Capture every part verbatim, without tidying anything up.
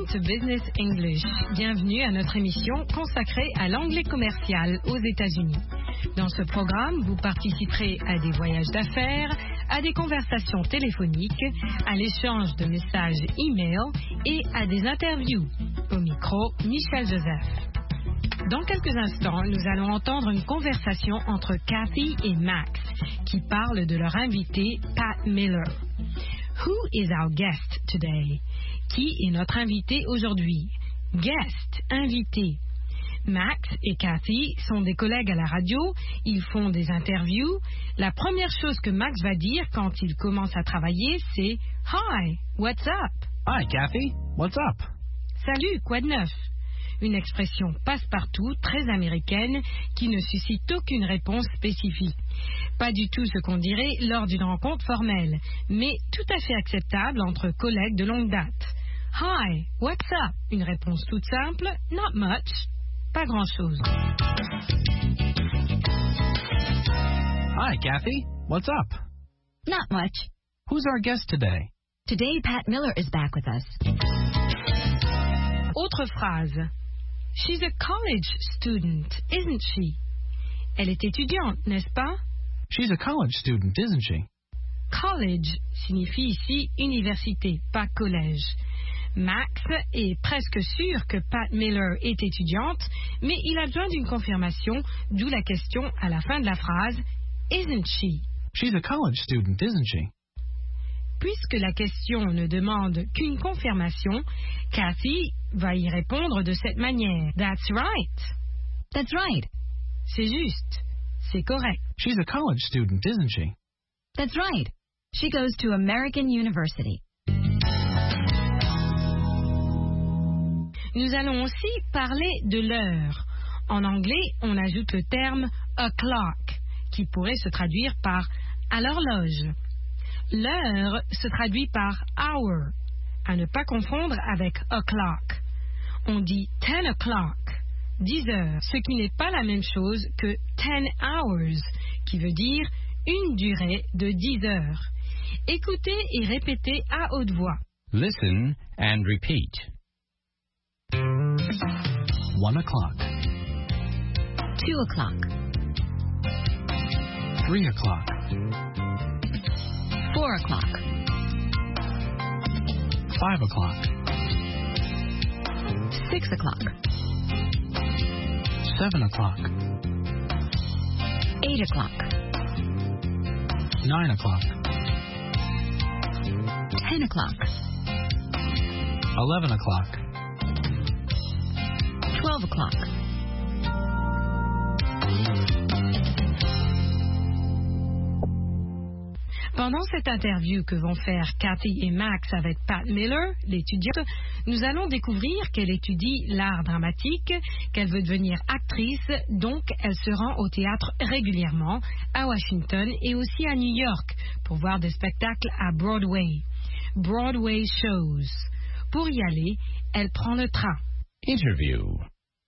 to Business English. Bienvenue à notre émission consacrée à l'anglais commercial aux États-Unis. Dans ce programme, vous participerez à des voyages d'affaires, à des conversations téléphoniques, à l'échange de messages e-mail et à des interviews. Au micro, Michel Joseph. Dans quelques instants, nous allons entendre une conversation entre Kathy et Max qui parlent de leur invité, Pat Miller. Who is our guest today? Qui est notre invité aujourd'hui? Guest, invité. Max et Kathy sont des collègues à la radio, ils font des interviews. La première chose que Max va dire quand il commence à travailler, c'est « Hi, what's up? » Hi, Kathy, what's up? Salut, quoi de neuf? Une expression passe-partout, très américaine, qui ne suscite aucune réponse spécifique. Pas du tout ce qu'on dirait lors d'une rencontre formelle, mais tout à fait acceptable entre collègues de longue date. Hi, what's up? Une réponse toute simple, not much, pas grand-chose. Hi, Kathy, what's up? Not much. Who's our guest today? Today, Pat Miller is back with us. Autre phrase. She's a college student, isn't she? Elle est étudiante, n'est-ce pas? She's a college student, isn't she? College signifie ici université, pas collège. Max est presque sûr que Pat Miller est étudiante, mais il a besoin d'une confirmation, d'où la question à la fin de la phrase « Isn't she ?» She's a college student, isn't she? Puisque la question ne demande qu'une confirmation, Kathy va y répondre de cette manière. That's right. That's right. C'est juste. C'est correct. She's a college student, isn't she? That's right. She goes to American University. Nous allons aussi parler de l'heure. En anglais, on ajoute le terme o'clock, qui pourrait se traduire par à l'horloge. L'heure se traduit par hour, à ne pas confondre avec o'clock. On dit ten o'clock, dix heures, ce qui n'est pas la même chose que ten hours, qui veut dire une durée de dix heures. Écoutez et répétez à haute voix. Listen and repeat. One o'clock. Two o'clock. Three o'clock. Four o'clock. Five o'clock. Six o'clock. Seven o'clock. Eight o'clock. Nine o'clock. Ten o'clock. Eleven o'clock. Twelve o'clock. Pendant cette interview que vont faire Kathy et Max avec Pat Miller, l'étudiante, nous allons découvrir qu'elle étudie l'art dramatique, qu'elle veut devenir actrice, donc elle se rend au théâtre régulièrement, à Washington et aussi à New York, pour voir des spectacles à Broadway. Broadway shows. Pour y aller, elle prend le train. Interview.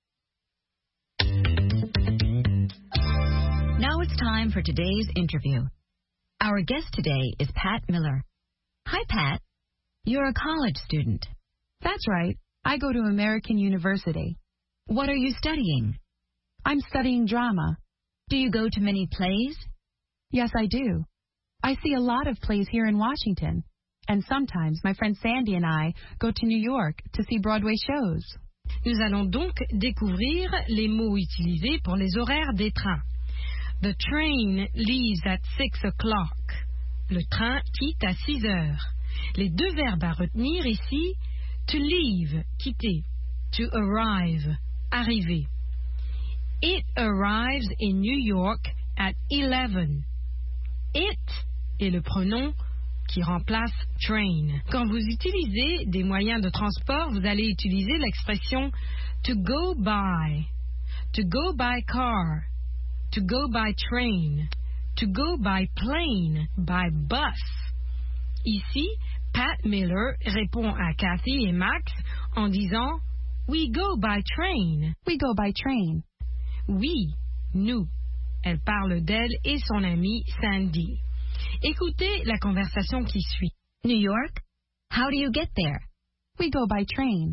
Now it's time for today's interview. Our guest today is Pat Miller. Hi, Pat. You're a college student. That's right. I go to American University. What are you studying? I'm studying drama. Do you go to many plays? Yes, I do. I see a lot of plays here in Washington. And sometimes my friend Sandy and I go to New York to see Broadway shows. Nous allons donc découvrir les mots utilisés pour les horaires des trains. The train leaves at six o'clock. Le train quitte à six heures. Les deux verbes à retenir ici, to leave, quitter, to arrive, arriver. It arrives in New York at eleven. It est le pronom qui remplace train. Quand vous utilisez des moyens de transport, vous allez utiliser l'expression to go by, to go by car, to go by train, to go by plane, by bus. Ici, Pat Miller répond à Kathy et Max en disant We go by train. We go by train. Oui, nous. Elle parle d'elle et son amie Sandy. Écoutez la conversation qui suit. New York? How do you get there? We go by train.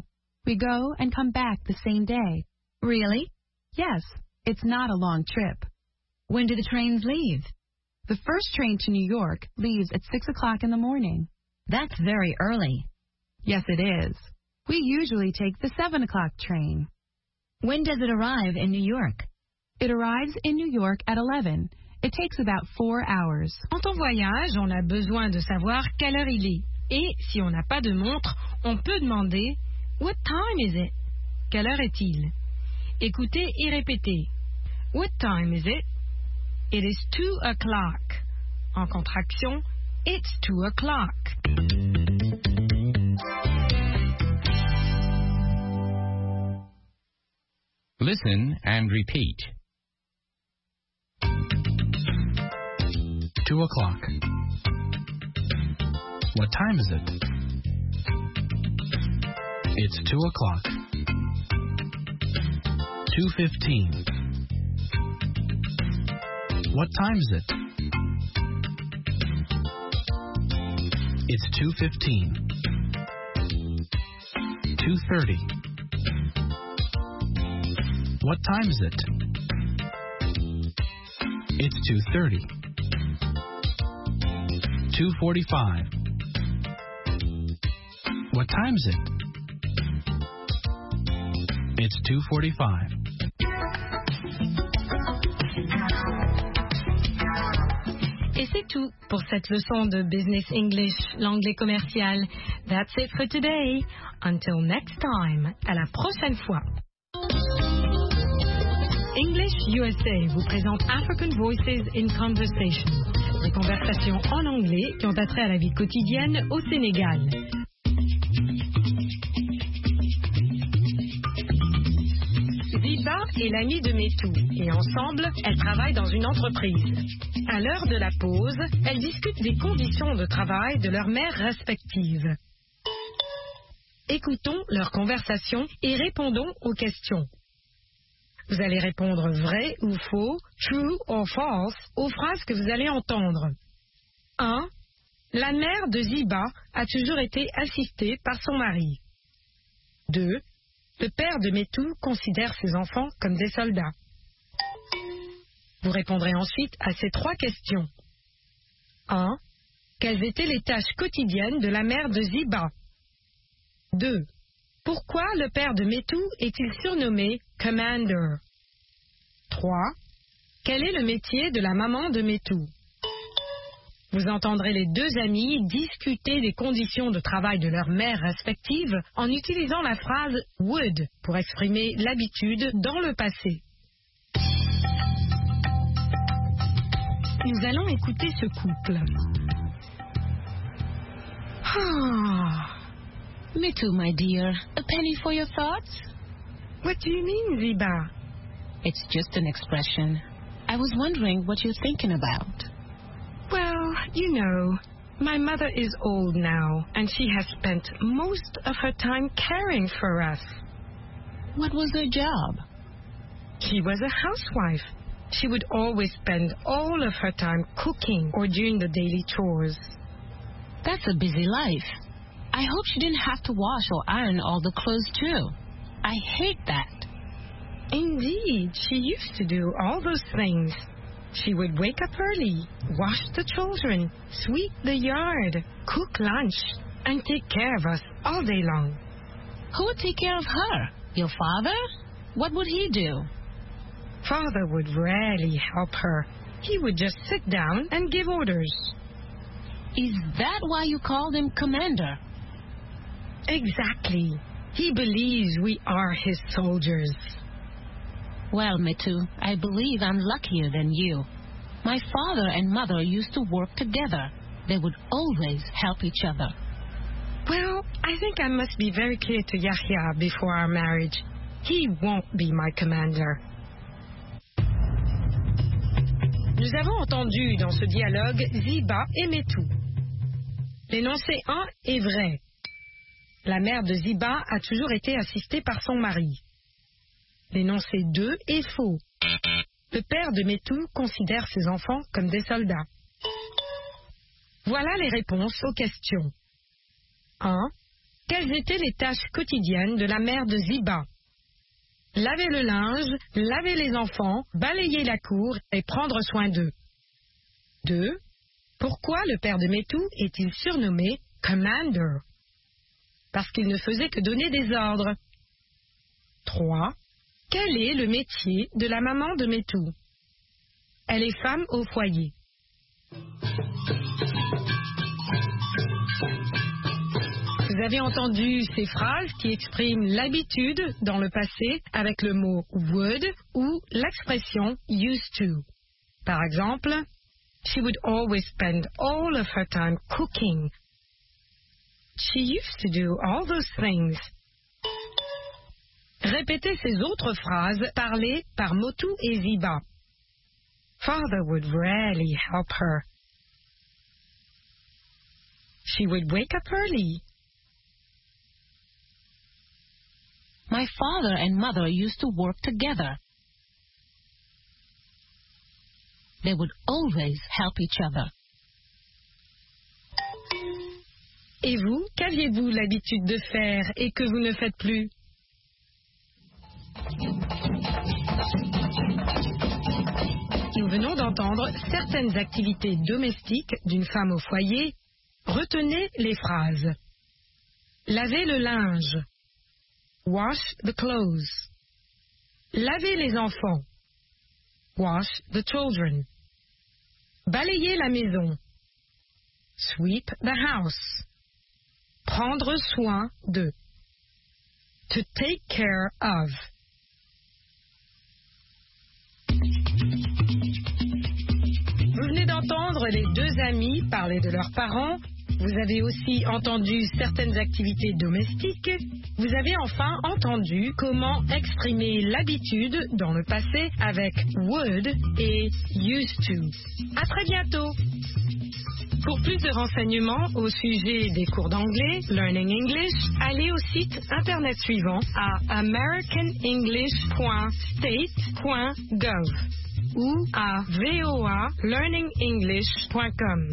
We go and come back the same day. Really? Yes, it's not a long trip. When do the trains leave? The first train to New York leaves at six o'clock in the morning. That's very early. Yes, it is. We usually take the seven o'clock train. When does it arrive in New York? It arrives in New York at eleven. It takes about four hours. Quand on voyage, on a besoin de savoir quelle heure il est. Et si on n'a pas de montre, on peut demander « What time is it ?» Quelle heure est-il? Écoutez et répétez. What time is it? It is two o'clock. En contraction, it's two o'clock. Listen and repeat. Two o'clock. What time is it? It's two o'clock. Two fifteen. What time is it? It's two fifteen. Two thirty. What time is it? It's two thirty. Two forty-five. What time is it? It's two forty-five. Et c'est tout pour cette leçon de Business English, l'anglais commercial. That's it for today. Until next time. À la prochaine fois. English U S A vous présente African Voices in Conversation. Des conversations en anglais qui ont attrait à la vie quotidienne au Sénégal. Ziba est l'amie de Metou et ensemble, elles travaillent dans une entreprise. À l'heure de la pause, elles discutent des conditions de travail de leurs mères respectives. Écoutons leur conversation et répondons aux questions. Vous allez répondre vrai ou faux, true or false, aux phrases que vous allez entendre. un. La mère de Ziba a toujours été assistée par son mari. deux. Le père de Metou considère ses enfants comme des soldats. Vous répondrez ensuite à ces trois questions. un. Quelles étaient les tâches quotidiennes de la mère de Ziba? deux. Pourquoi le père de Metou est-il surnommé Commander? trois. Quel est le métier de la maman de Metou? Vous entendrez les deux amies discuter des conditions de travail de leurs mères respectives en utilisant la phrase would pour exprimer l'habitude dans le passé. Nous allons écouter ce couple. Ah. Metu, my dear, a penny for your thoughts? What do you mean, Ziba? It's just an expression. I was wondering what you're thinking about. Well, you know, my mother is old now, and she has spent most of her time caring for us. What was her job? She was a housewife. She would always spend all of her time cooking or doing the daily chores. That's a busy life. I hope she didn't have to wash or iron all the clothes, too. I hate that. Indeed, she used to do all those things. She would wake up early, wash the children, sweep the yard, cook lunch, and take care of us all day long. Who would take care of her? Your father? What would he do? Father would rarely help her. He would just sit down and give orders. Is that why you called him Commander? Exactly. He believes we are his soldiers. Well, Metu, I believe I'm luckier than you. My father and mother used to work together. They would always help each other. Well, I think I must be very clear to Yahya before our marriage. He won't be my commander. Nous avons entendu dans ce dialogue Ziba et Metu. L'énoncé un est vrai. La mère de Ziba a toujours été assistée par son mari. L'énoncé deux est faux. Le père de Metu considère ses enfants comme des soldats. Voilà les réponses aux questions. un. quelles étaient les tâches quotidiennes de la mère de Ziba? Laver le linge, laver les enfants, balayer la cour et prendre soin d'eux. deux. Pourquoi le père de Métou est-il surnommé Commander? Parce qu'il ne faisait que donner des ordres. trois. Quel est le métier de la maman de Métou? Elle est femme au foyer. Vous avez entendu ces phrases qui expriment l'habitude dans le passé avec le mot would ou l'expression used to. Par exemple, she would always spend all of her time cooking. She used to do all those things. Répétez ces autres phrases parlées par Motu et Ziba. Father would rarely help her. She would wake up early. My father and mother used to work together. They would always help each other. Et vous, qu'aviez-vous l'habitude de faire et que vous ne faites plus? Nous venons d'entendre certaines activités domestiques d'une femme au foyer. Retenez les phrases. Laver le linge. Wash the clothes. Laver les enfants. Wash the children. Balayer la maison. Sweep the house. Prendre soin de. To take care of. Vous venez d'entendre les deux amis parler de leurs parents. Vous avez aussi entendu certaines activités domestiques. Vous avez enfin entendu comment exprimer l'habitude dans le passé avec would et used to. À très bientôt. Pour plus de renseignements au sujet des cours d'anglais, Learning English, allez au site internet suivant à american english point state point gov ou à voa learning english point com.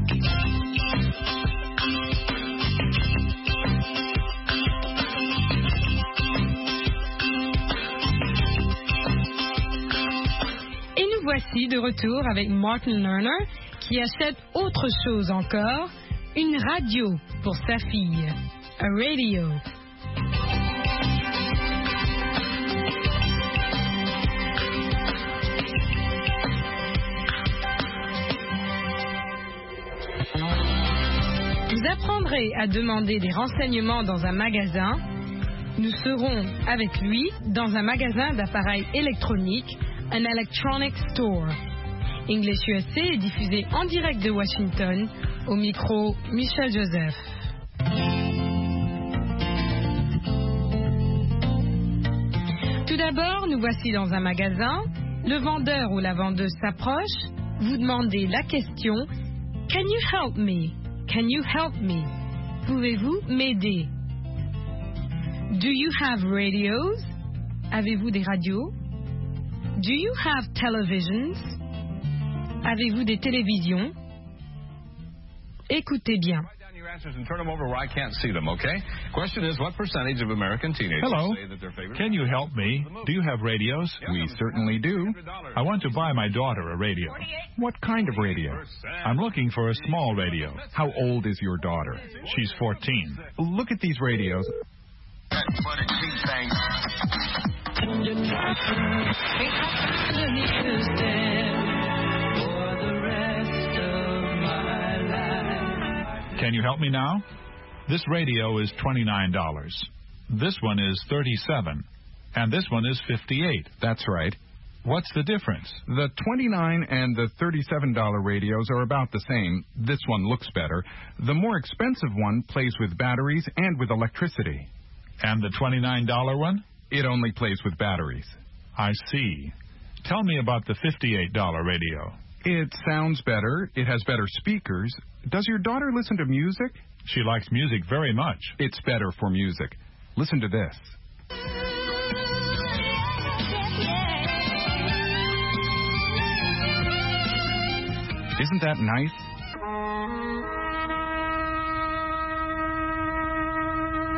Et nous voici de retour avec Martin Lerner qui achète autre chose encore, une radio pour sa fille. A radio. Vous apprendrez à demander des renseignements dans un magasin. Nous serons avec lui dans un magasin d'appareils électroniques, un electronic store. English U S A est diffusé en direct de Washington, au micro Michel Joseph. Tout d'abord, nous voici dans un magasin. Le vendeur ou la vendeuse s'approche. Vous demandez la question « Can you help me? Can you help me? Pouvez-vous m'aider? Do you have radios? Avez-vous des radios? Do you have televisions? Avez-vous des télévisions? Écoutez bien. And turn them over where I can't see them, okay? Question is, what percentage of American teenagers Hello. say that their favorite... Can you help me? Do you have radios? We certainly do. I want to buy my daughter a radio. What kind of radio? I'm looking for a small radio. How old is your daughter? She's fourteen. Look at these radios. Can you help me now? This radio is twenty-nine dollars. This one is thirty-seven dollars. And this one is fifty-eight dollars. That's right. What's the difference? The twenty-nine dollars and the thirty-seven dollars radios are about the same. This one looks better. The more expensive one plays with batteries and with electricity. And the twenty-nine dollars one? It only plays with batteries. I see. Tell me about the fifty-eight dollars radio. It sounds better. It has better speakers. Does your daughter listen to music? She likes music very much. It's better for music. Listen to this. Isn't that nice?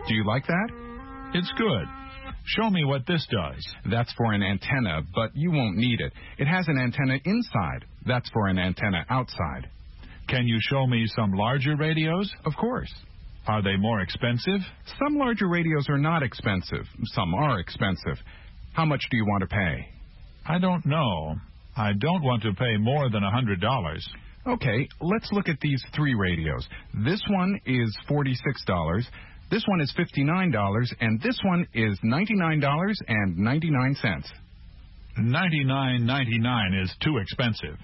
Do you like that? It's good. Show me what this does. That's for an antenna, but you won't need it. It has an antenna inside. That's for an antenna outside. Can you show me some larger radios? Of course. Are they more expensive? Some larger radios are not expensive. Some are expensive. How much do you want to pay? I don't know. I don't want to pay more than one hundred dollars. Okay, let's look at these three radios. This one is forty-six dollars. This one is fifty-nine dollars, and this one is ninety-nine dollars and ninety-nine cents. ninety-nine ninety-nine is too expensive.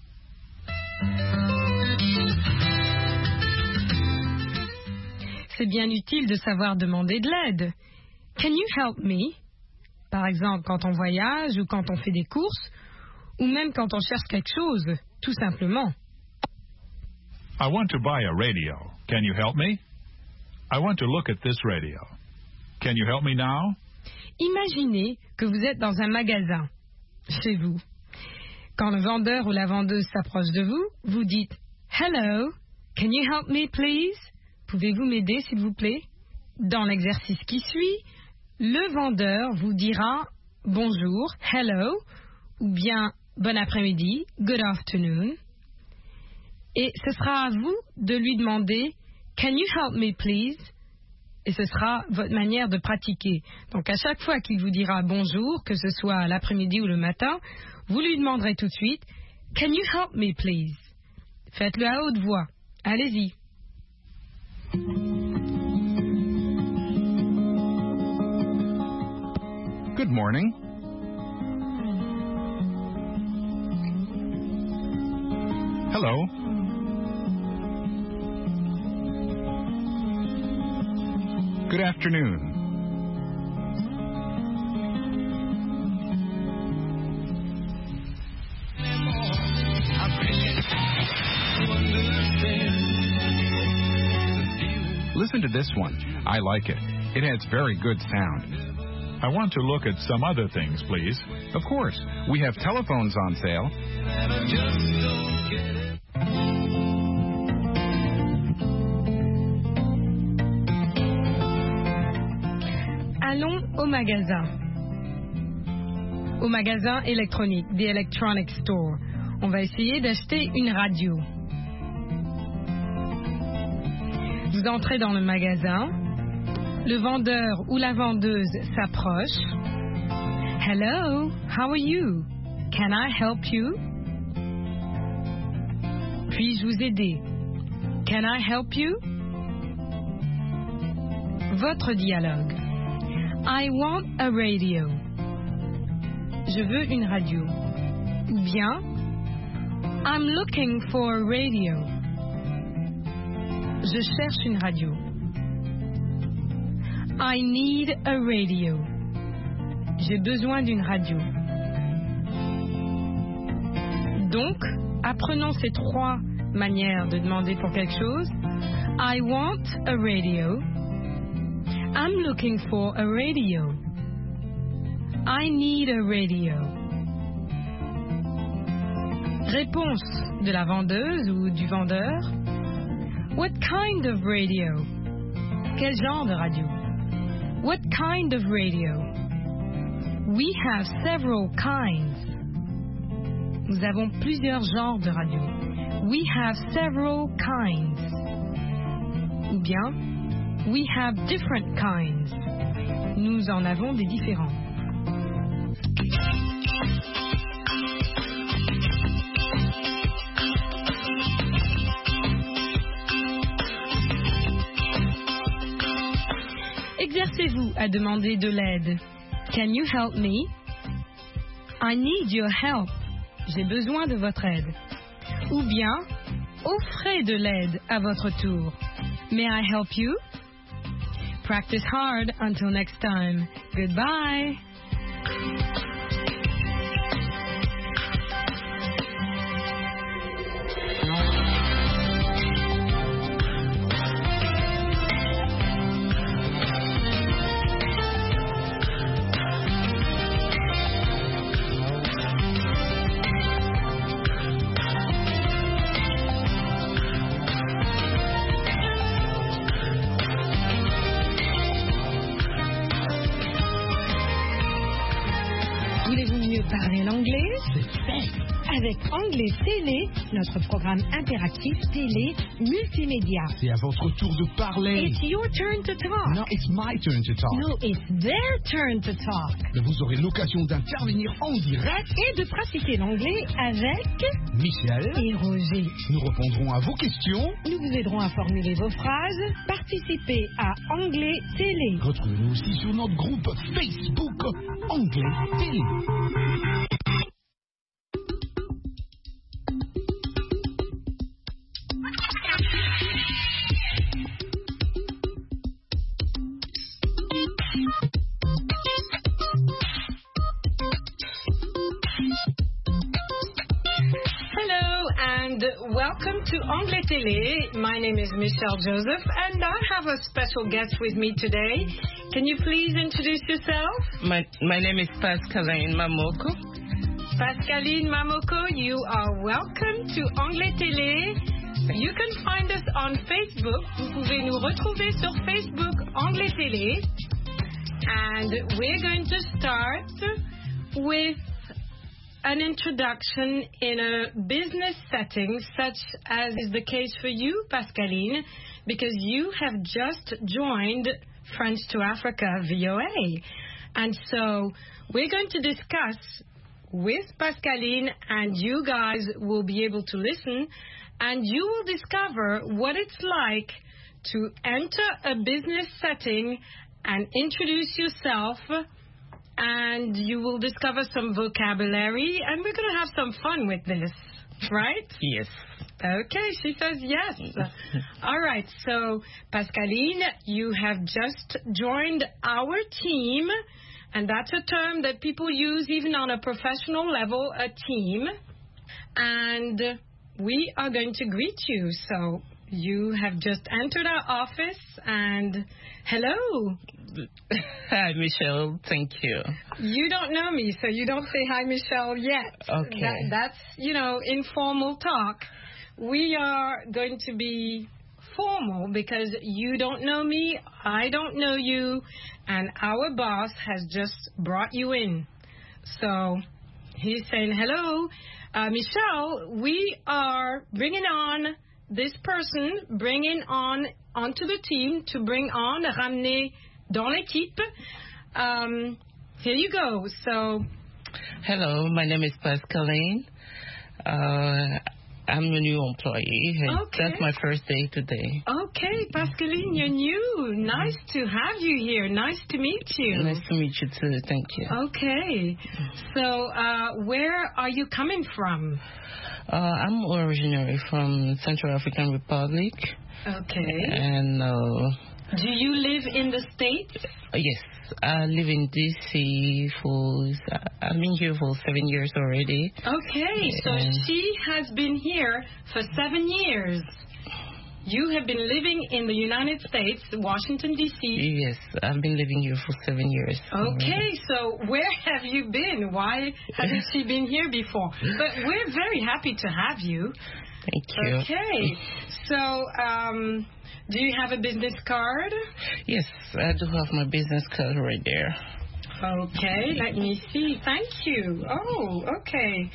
C'est bien utile de savoir demander de l'aide. Can you help me? Par exemple, quand on voyage ou quand on fait des courses, ou même quand on cherche quelque chose, tout simplement. I want to buy a radio. Can you help me? I want to look at this radio. Can you help me now? Imaginez que vous êtes dans un magasin, chez vous. Quand le vendeur ou la vendeuse s'approche de vous, vous dites « Hello, can you help me please? Pouvez-vous m'aider s'il vous plaît ?» Dans l'exercice qui suit, le vendeur vous dira « Bonjour, hello » ou bien « Bon après-midi, good afternoon ». Et ce sera à vous de lui demander « Can you help me please ?» Et ce sera votre manière de pratiquer. Donc à chaque fois qu'il vous dira bonjour, que ce soit l'après-midi ou le matin, vous lui demanderez tout de suite « Can you help me please ?» Faites-le à haute voix. Allez-y. Good morning. Hello. Good afternoon. Listen to this one. I like it. It has very good sound. I want to look at some other things, please. Of course. We have telephones on sale. Allons au magasin. Au magasin électronique, the electronic store. On va essayer d'acheter une radio. Vous entrez dans le magasin. Le vendeur ou la vendeuse s'approche. Hello, how are you? Can I help you? Puis-je vous aider? Can I help you? Votre dialogue. I want a radio. Je veux une radio. Ou bien, I'm looking for a radio. Je cherche une radio. I need a radio. J'ai besoin d'une radio. Donc, apprenons ces trois manières de demander pour quelque chose. I want a radio. I'm looking for a radio. I need a radio. Réponse de la vendeuse ou du vendeur. What kind of radio? Quel genre de radio? What kind of radio? We have several kinds. Nous avons plusieurs genres de radio. We have several kinds. Ou bien, we have different kinds. Nous en avons des différents. Exercez-vous à demander de l'aide. Can you help me? I need your help. J'ai besoin de votre aide. Ou bien, offrez de l'aide à votre tour. May I help you? Practice hard until next time. Goodbye. Parler l'anglais, c'est fait. Avec Anglais Télé, notre programme interactif télé multimédia. C'est à votre tour de parler. It's your turn to talk. No, it's my turn to talk. No, it's their turn to talk. Mais vous aurez l'occasion d'intervenir en direct et de pratiquer l'anglais avec Michel et Roger. Nous répondrons à vos questions. Nous vous aiderons à formuler vos phrases. Participez à Anglais Télé. Retrouvez-nous aussi sur notre groupe Facebook Anglais Télé. Welcome to Anglais Télé. My name is Michelle Joseph, and I have a special guest with me today. Can you please introduce yourself? My, my name is Pascaline Mamoko. Pascaline Mamoko, you are welcome to Anglais Télé. You can find us on Facebook. Vous pouvez nous retrouver sur Facebook Anglais Télé. And we're going to start with an introduction in a business setting, such as is the case for you, Pascaline, because you have just joined French to Africa V O A. And so we're going to discuss with Pascaline, and you guys will be able to listen, and you will discover what it's like to enter a business setting and introduce yourself. And you will discover some vocabulary, and we're going to have some fun with this, right? Yes. Okay, she says yes. All right, so Pascaline, you have just joined our team, and that's a term that people use even on a professional level, a team. And we are going to greet you. So you have just entered our office, and hello. Hi, Michelle. Thank you. You don't know me, so you don't say hi, Michelle, yet. Okay. That, that's, you know, informal talk. We are going to be formal because you don't know me, I don't know you, and our boss has just brought you in. So he's saying, hello, uh, Michelle, we are bringing on this person, bringing on onto the team to bring on, ramener dans l'équipe. Um, here you go. So, hello, my name is Pascaline. Uh, I'm a new employee. Okay. That's my first day today. Okay, Pascaline, you're new. Nice to have you here. Nice to meet you. Nice to meet you too. Thank you. Okay. So, uh, where are you coming from? Uh, I'm originally from Central African Republic. Okay. And uh, do you live in the States? Yes, I live in D C for, I've been here for seven years already. Okay, so and she has been here for seven years. You have been living in the United States, Washington, D C Yes, I've been living here for seven years. Okay, already. so where have you been? Why hasn't she been here before? But we're very happy to have you. Thank you. Okay, so um, do you have a business card? Yes, I do have my business card right there. Okay, let me see. Thank you. Oh, okay.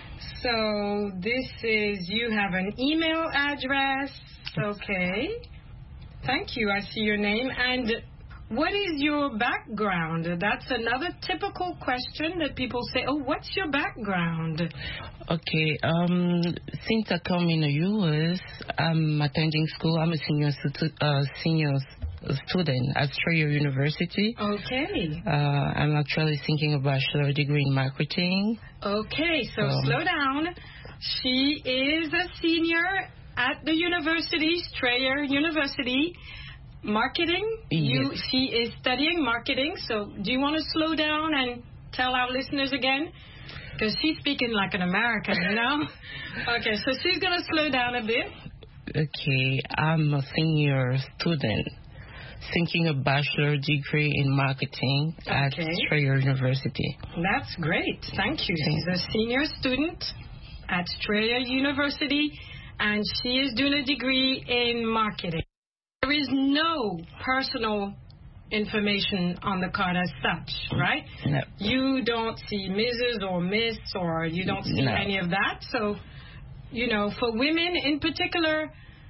So this is, you have an email address. Okay. Thank you. I see your name. And what is your background? That's another typical question that people say, oh, what's your background? Okay. Um, since I come in the U S, I'm attending school. I'm a senior, stu- uh, senior student at Strayer University. Okay. Uh, I'm actually thinking a bachelor degree in marketing. Okay. So um, slow down. She is a senior at the university, Strayer University. Marketing? Yes. You, she is studying marketing, so do you want to slow down and tell our listeners again? Because she's speaking like an American, you know? Okay, so she's going to slow down a bit. Okay, I'm a senior student seeking a bachelor degree in marketing at Okay. Strayer University. That's great. Thank you. She's a senior student at Strayer University, and she is doing a degree in marketing. There is no personal information on the card as such, right? No. You don't see Missus or Miss, or you don't see No. any of that. So, you know, for women in particular,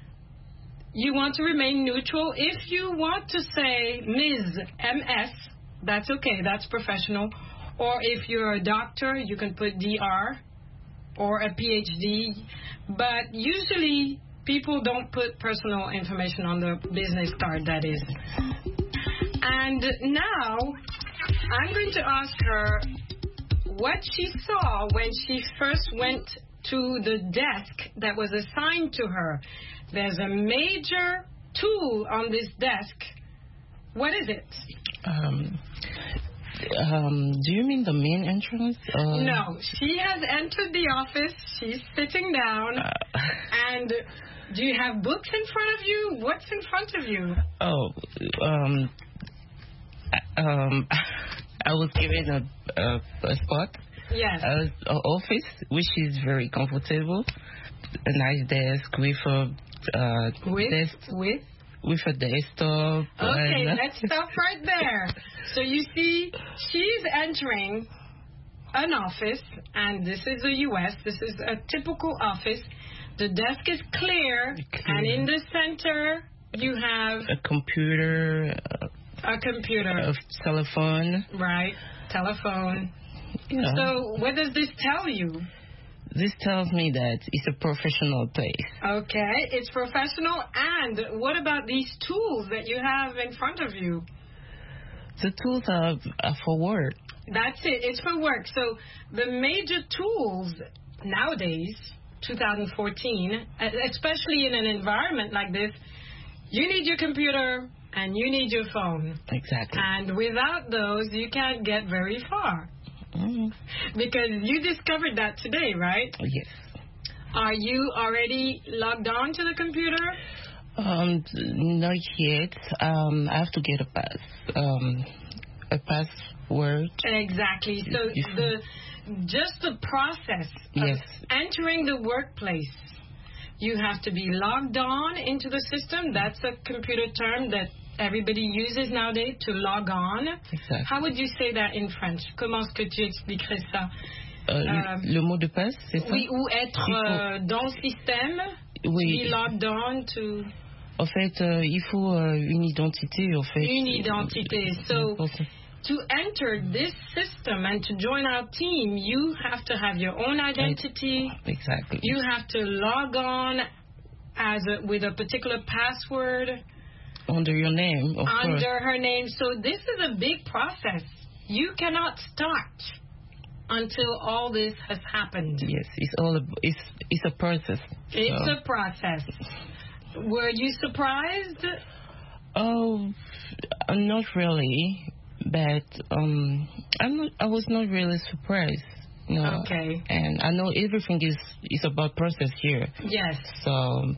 you want to remain neutral. If you want to say Miz M S, that's okay. That's professional. Or if you're a doctor, you can put D R or a P H D. But usually people don't put personal information on the business card, that is. And now I'm going to ask her what she saw when she first went to the desk that was assigned to her. There's a major tool on this desk. What is it? Um, um, do you mean the main entrance? Or? No, she has entered the office. She's sitting down. Uh, and do you have books in front of you? What's in front of you? Oh, um, um, I was given a, a, a spot. Yes. An office, which is very comfortable. A nice desk with a uh, with desk, with with a desktop. Okay, and let's stop right there. So you see, she's entering an office, and this is the U S. This is a typical office. The desk is clear, clear. and in the center you have a computer, a computer, a telephone, right? Telephone. Yeah. So what does this tell you? This tells me that it's a professional place. Okay, it's professional. And what about these tools that you have in front of you? The tools are, are for work. That's it. It's for work. So the major tools nowadays, twenty fourteen, especially in an environment like this, you need your computer and you need your phone. Exactly. And without those, you can't get very far. Mm-hmm. Because you discovered that today, right? Yes. Are you already logged on to the computer? Um, not yet. Um, I have to get a pass. Um, a password. Exactly. So the just the process of yes. entering the workplace, you have to be logged on into the system. That's a computer term that everybody uses nowadays, to log on. Exactly. How would you say that in French? Comment est-ce que tu expliquerais ça? Euh, euh, le mot de passe, c'est ça? Oui, ou être euh, dans le système. Oui. Be logged on to... En fait, euh, il faut euh, une identité, en fait. Une identité. So, to enter this system and to join our team, you have to have your own identity. Exactly. You have to log on as a, with a particular password. Under your name, of Under course. her name. So this is a big process. You cannot start until all this has happened. Yes, it's all a, it's it's a process. It's so. a process. Were you surprised? Oh, not really, but um, I'm not. I was not really surprised. No. Okay. And I know everything is is about process here. Yes. So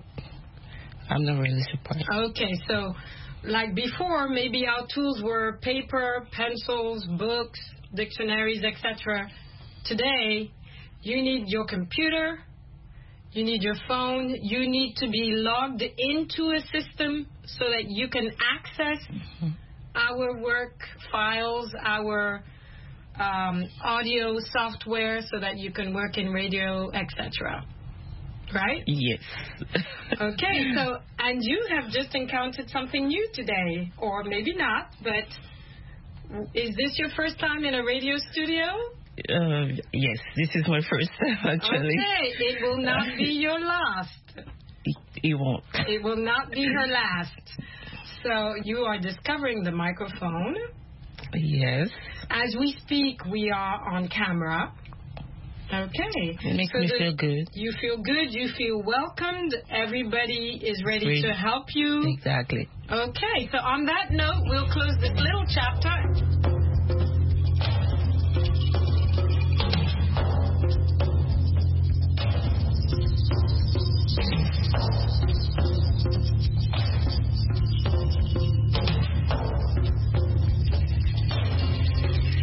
I'm not really surprised. Okay, so like before, maybe our tools were paper, pencils, books, dictionaries, et cetera. Today, you need your computer, you need your phone, you need to be logged into a system so that you can access mm-hmm. our work files, our um, audio software, so that you can work in radio, et cetera. Right? Yes. Okay, so, and you have just encountered something new today, or maybe not, but is this your first time in a radio studio? Uh, yes, this is my first time, actually. Okay, it will not be your last. It, it won't. It will not be her last. So, you are discovering the microphone. Yes. As we speak, we are on camera. Okay. It makes so me the, feel good. You feel good. You feel welcomed. Everybody is ready Great. to help you. Exactly. Okay. So on that note, we'll close this little chapter.